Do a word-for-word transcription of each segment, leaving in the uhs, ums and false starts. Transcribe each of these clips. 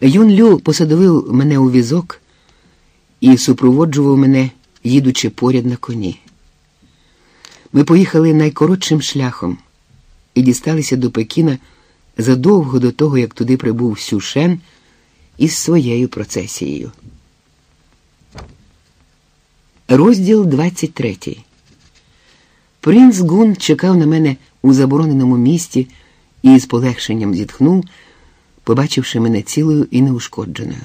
Юн Лю посадовив мене у візок і супроводжував мене, їдучи поряд на коні. Ми поїхали найкоротшим шляхом і дісталися до Пекіна задовго до того, як туди прибув Сюшен із своєю процесією. Розділ двадцять третій. Принц Гун чекав на мене у забороненому місті і з полегшенням зітхнув, побачивши мене цілою і неушкодженою.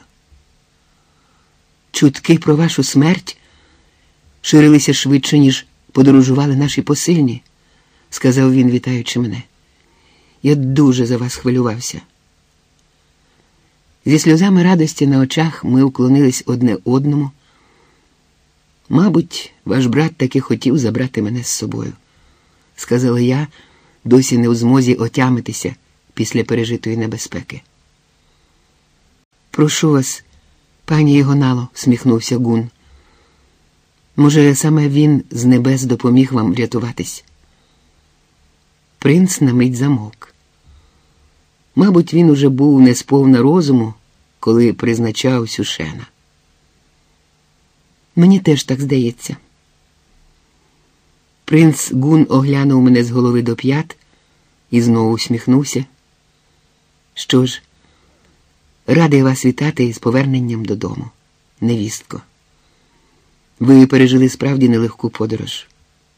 Чутки про вашу смерть ширилися швидше, ніж подорожували наші посильні, сказав він, вітаючи мене. Я дуже за вас хвилювався. Зі сльозами радості на очах ми уклонились одне одному. Мабуть, ваш брат таки хотів забрати мене з собою, сказала я, досі не у змозі отямитися після пережитої небезпеки. Прошу вас, пані Єгонало, всміхнувся Гун. Може, саме він з небес допоміг вам рятуватись? Принц на мить замовк. Мабуть, він уже був не сповна розуму, коли призначав Сюшена. Мені теж так здається. Принц Гун оглянув мене з голови до п'ят і знову усміхнувся. Що ж, радий вас вітати із поверненням додому, невістко. Ви пережили справді нелегку подорож.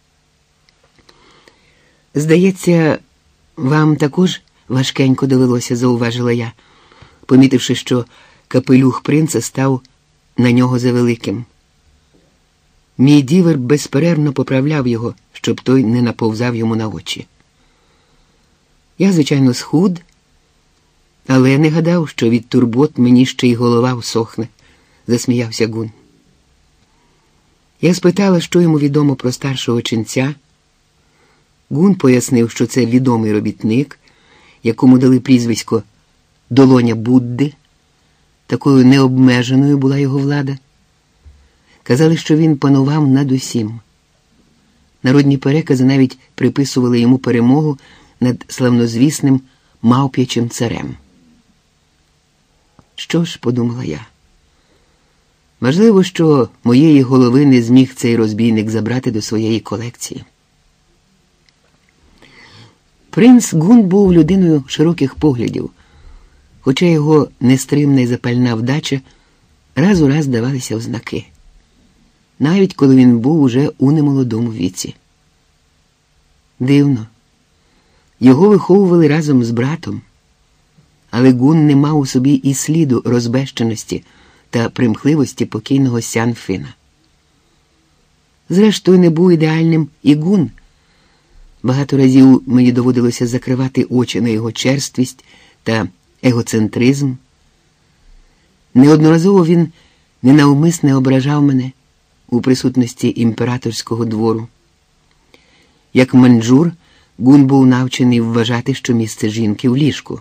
Здається, вам також важкенько довелося, зауважила я, помітивши, що капелюх принца став на нього завеликим. Мій дівер безперервно поправляв його, щоб той не наповзав йому на очі. Я, звичайно, схуд, але не гадав, що від турбот мені ще й голова всохне, засміявся Гун. Я спитала, що йому відомо про старшого ченця. Гун пояснив, що це відомий робітник, якому дали прізвисько «Долоня Будди». Такою необмеженою була його влада. Казали, що він панував над усім. Народні перекази навіть приписували йому перемогу над славнозвісним мавп'ячим царем. Що ж, подумала я, можливо, що моєї голови не зміг цей розбійник забрати до своєї колекції. Принц Гун був людиною широких поглядів, хоча його нестримна і запальна вдача раз у раз давалися в знаки, навіть коли він був уже у немолодому віці. Дивно. Його виховували разом з братом, але Гун не мав у собі і сліду розбещеності та примхливості покійного Сян Фина. Зрештою, не був ідеальним і Гун. Багато разів мені доводилося закривати очі на його черствість та егоцентризм. Неодноразово він ненавмисне ображав мене у присутності імператорського двору. Як манджур, Гун був навчений вважати, що місце жінки в ліжку.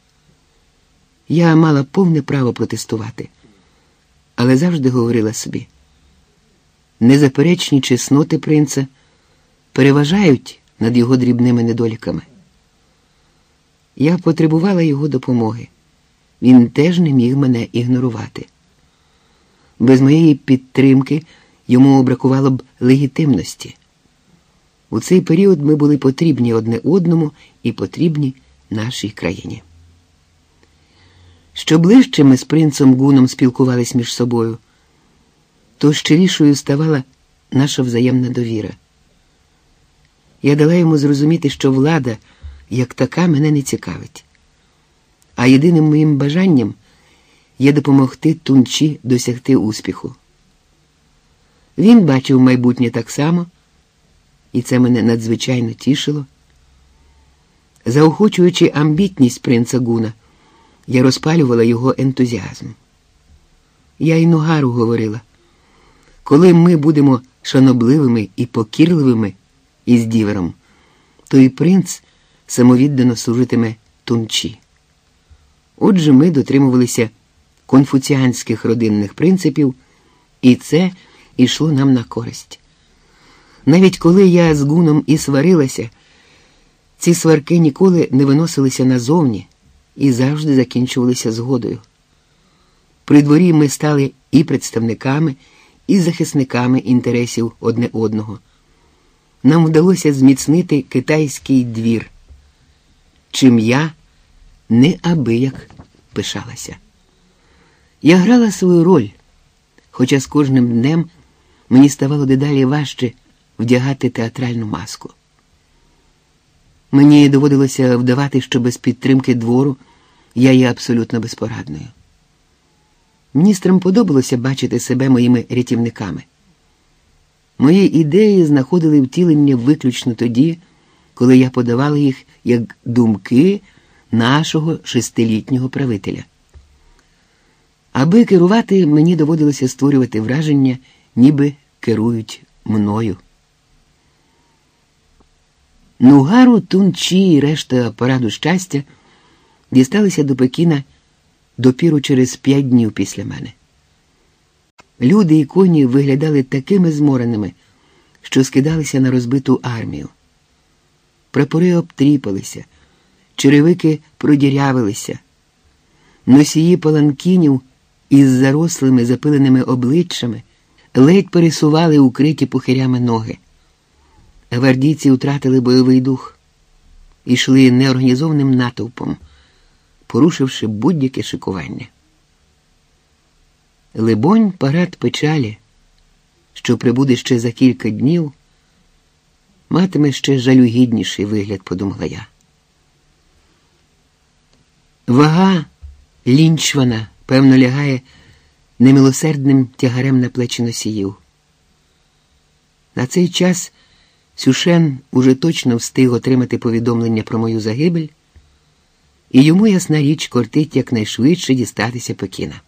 Я мала повне право протестувати, але завжди говорила собі, незаперечні чесноти принца переважають над його дрібними недоліками. Я потребувала його допомоги. Він теж не міг мене ігнорувати. Без моєї підтримки йому бракувало б легітимності. У цей період ми були потрібні одне одному і потрібні нашій країні. Що ближче ми з принцем Гуном спілкувались між собою, то щирішою ставала наша взаємна довіра. Я дала йому зрозуміти, що влада, як така, мене не цікавить. А єдиним моїм бажанням є допомогти Тунчі досягти успіху. Він бачив майбутнє так само, і це мене надзвичайно тішило. Заохочуючи амбітність принца Гуна, я розпалювала його ентузіазм. Я й Ногару говорила, коли ми будемо шанобливими і покірливими із дівером, то і принц самовіддано служитиме Тунчі. Отже, ми дотримувалися конфуціанських родинних принципів, і це йшло нам на користь. Навіть коли я з Гуном і сварилася, ці сварки ніколи не виносилися назовні і завжди закінчувалися згодою. При дворі ми стали і представниками, і захисниками інтересів одне одного. Нам вдалося зміцнити китайський двір, чим я неабияк пишалася. Я грала свою роль, хоча з кожним днем мені ставало дедалі важче вдягати театральну маску. Мені доводилося вдавати, що без підтримки двору я є абсолютно безпорадною. Міністрам подобалося бачити себе моїми рятівниками. Мої ідеї знаходили втілення виключно тоді, коли я подавала їх як думки нашого шестилітнього правителя. Аби керувати, мені доводилося створювати враження, ніби керують мною. Нугару, Тун-Чі і решта параду щастя дісталися до Пекіна допіру через п'ять днів після мене. Люди і коні виглядали такими змореними, що скидалися на розбиту армію. Прапори обтріпалися, черевики продірявилися, носії паланкінів із зарослими запиленими обличчями ледь пересували укриті пухирями ноги. Гвардійці втратили бойовий дух, ішли неорганізованим натовпом, порушивши будь-яке шикування. Либонь, парад печалі, що прибуде ще за кілька днів, матиме ще жалюгідніший вигляд, подумала я. Вага Лінчвана, певно, лягає немилосердним тягарем на плечі носіїв. На цей час Сюшен уже точно встиг отримати повідомлення про мою загибель, і йому, ясна річ, кортить якнайшвидше дістатися Пекіна.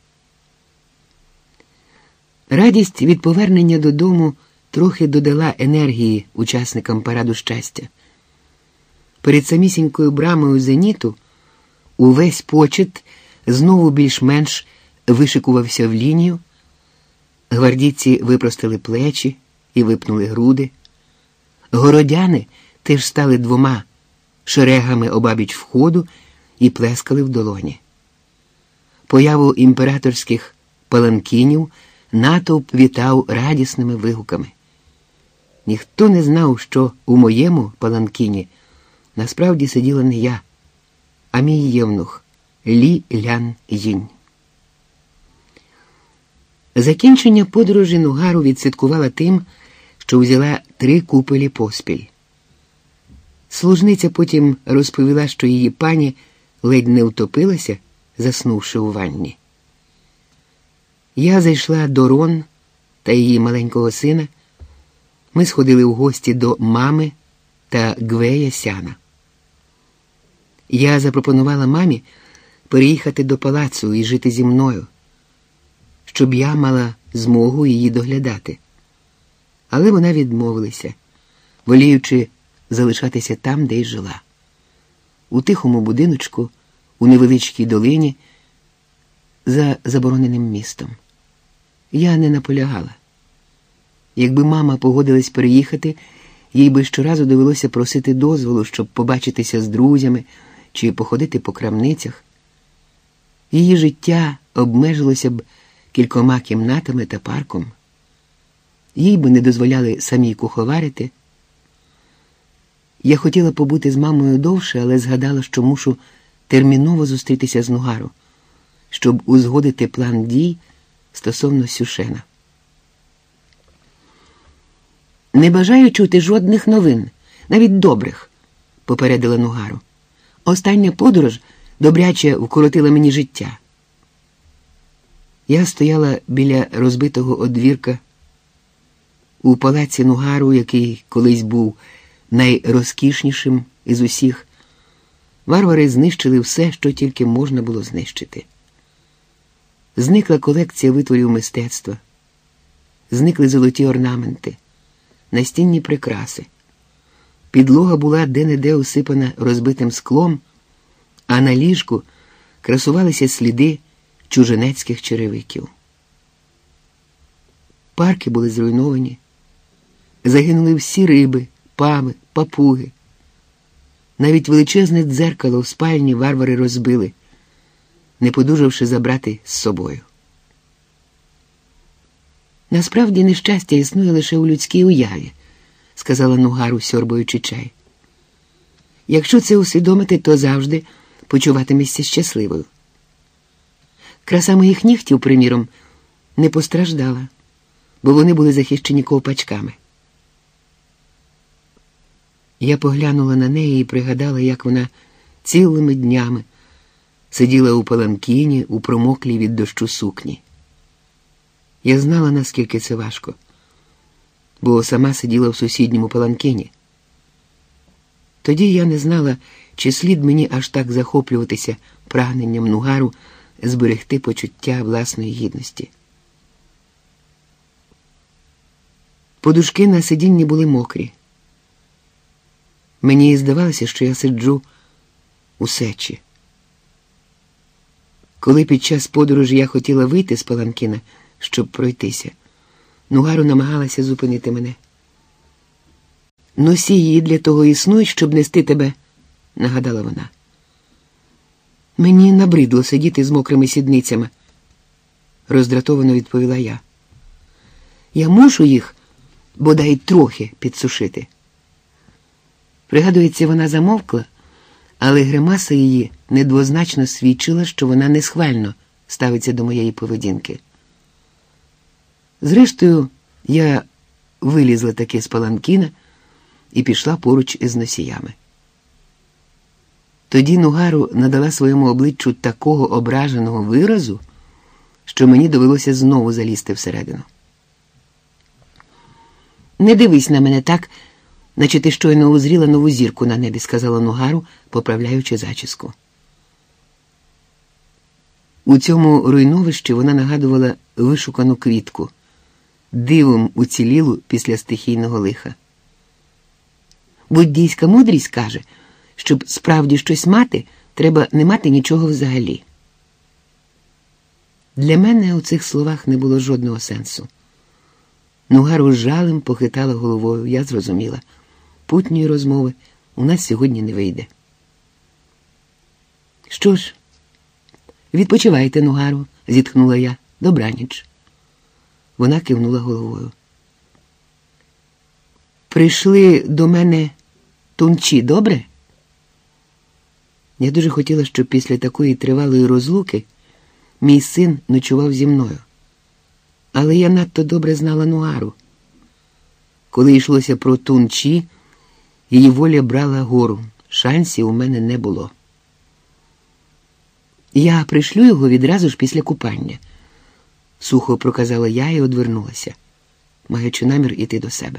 Радість від повернення додому трохи додала енергії учасникам параду щастя. Перед самісінькою брамою «Зеніту» увесь почет знову більш-менш вишикувався в лінію, гвардійці випростили плечі і випнули груди. Городяни теж стали двома шерегами обабіч входу і плескали в долоні. Появу імператорських паланкінів натовп вітав радісними вигуками. Ніхто не знав, що у моєму паланкіні насправді сиділа не я, а мій євнух Лі Лян Їнь. Закінчення подорожі Нугару відсвяткувала тим, що взяла три купелі поспіль. Служниця потім розповіла, що її пані ледь не втопилася, заснувши у ванні. Я зайшла до Рон та її маленького сина. Ми сходили в гості до мами та Гвея Сяна. Я запропонувала мамі переїхати до палацу і жити зі мною, щоб я мала змогу її доглядати. Але вона відмовилася, воліючи залишатися там, де й жила. У тихому будиночку, у невеличкій долині, за забороненим містом. Я не наполягала. Якби мама погодилась переїхати, їй би щоразу довелося просити дозволу, щоб побачитися з друзями чи походити по крамницях. Її життя обмежилося б кількома кімнатами та парком. Їй би не дозволяли самій куховарити. Я хотіла побути з мамою довше, але згадала, що мушу терміново зустрітися з Нугару, щоб узгодити план дій стосовно Сюшена. «Не бажаю чути жодних новин, навіть добрих», – попередила Нугару. «Остання подорож добряче вкоротила мені життя». Я стояла біля розбитого одвірка у палаці Нугару, який колись був найрозкішнішим із усіх. Варвари знищили все, що тільки можна було знищити. Зникла колекція витворів мистецтва, зникли золоті орнаменти, настінні прикраси. Підлога була де-не-де усипана розбитим склом, а на ліжку красувалися сліди чужинецьких черевиків. Парки були зруйновані, загинули всі риби, пави, папуги. Навіть величезне дзеркало в спальні варвари розбили, не подужавши забрати з собою. Насправді нещастя існує лише у людській уяві, сказала Нугару, сьорбаючи чай. Якщо це усвідомити, то завжди почуватимешся щасливою. Краса моїх нігтів, приміром, не постраждала, бо вони були захищені ковпачками. Я поглянула на неї і пригадала, як вона цілими днями сиділа у паланкіні, у промоклій від дощу сукні. Я знала, наскільки це важко, бо сама сиділа в сусідньому паланкіні. Тоді я не знала, чи слід мені аж так захоплюватися прагненням Нугару зберегти почуття власної гідності. Подушки на сидінні були мокрі. Мені здавалося, що я сиджу у сечі. Коли під час подорожі я хотіла вийти з паланкіна, щоб пройтися, Нугару намагалася зупинити мене. «Носії для того існують, щоб нести тебе», – нагадала вона. «Мені набридло сидіти з мокрими сідницями», – роздратовано відповіла я. «Я мушу їх бодай трохи підсушити». Пригадується, вона замовкла, але гримаса її недвозначно свідчила, що вона несхвально ставиться до моєї поведінки. Зрештою, я вилізла таки з паланкіна і пішла поруч із носіями. Тоді Нугару надала своєму обличчю такого ображеного виразу, що мені довелося знову залізти всередину. «Не дивись на мене так, наче ти щойно узріла нову зірку на небі», – сказала Нугару, поправляючи зачіску. У цьому руйновищі вона нагадувала вишукану квітку, дивом уцілілу після стихійного лиха. Буддійська мудрість каже, щоб справді щось мати, треба не мати нічого взагалі. Для мене у цих словах не було жодного сенсу. Нугару з жалем похитала головою. Я зрозуміла. Путньої розмови у нас сьогодні не вийде. «Що ж, відпочивайте, Нугару», – зітхнула я. «Добраніч». Вона кивнула головою. «Прийшли до мене тунчі, добре?» Я дуже хотіла, щоб після такої тривалої розлуки мій син ночував зі мною. Але я надто добре знала Нугару. Коли йшлося про тунчі, її воля брала гору. Шансів у мене не було. «Я пришлю його відразу ж після купання», – сухо проказала я і одвернулася, маючи намір іти до себе.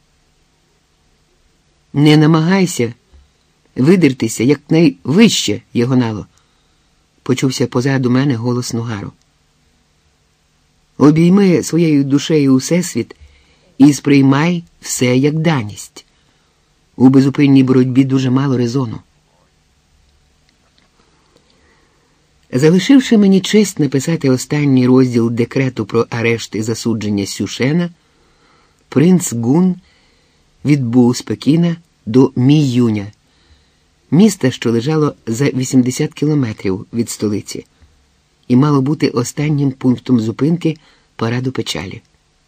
«Не намагайся видертися якнайвище, Єгонало», – почувся позаду мене голос Нугару. «Обійми своєю душею усесвіт і сприймай все як даність. У безупинній боротьбі дуже мало резону». Залишивши мені честь написати останній розділ декрету про арешт і засудження Сюшена, принц Гун відбув з Пекіна до Міюня, міста, що лежало за вісімдесят кілометрів від столиці, і мало бути останнім пунктом зупинки параду печалі.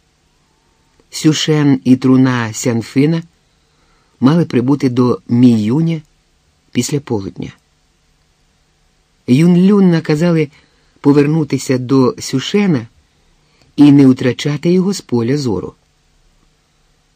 Сюшен і труна Сянфина мали прибути до Міюня після полудня. Юнлюн наказали повернутися до Сюшена і не втрачати його з поля зору.